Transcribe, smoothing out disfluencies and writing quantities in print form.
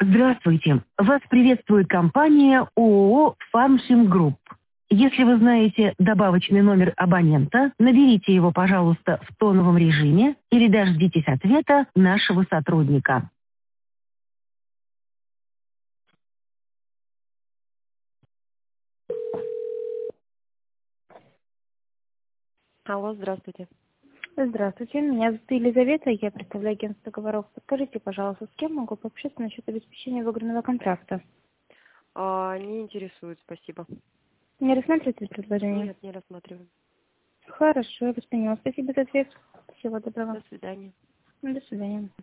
Здравствуйте. Вас приветствует компания ООО «Фармшим Групп». Если вы знаете добавочный номер абонента, наберите его, пожалуйста, в тоновом режиме или дождитесь ответа нашего сотрудника. Алло, здравствуйте. Здравствуйте, меня зовут Елизавета, я представляю агентство договоров. Подскажите, пожалуйста, с кем могу пообщаться насчет обеспечения выигранного контракта? Не интересует, спасибо. Не рассматриваете предложение? Нет, не рассматриваем. Хорошо, я вас поняла. Спасибо за ответ. Всего доброго. До свидания. До свидания.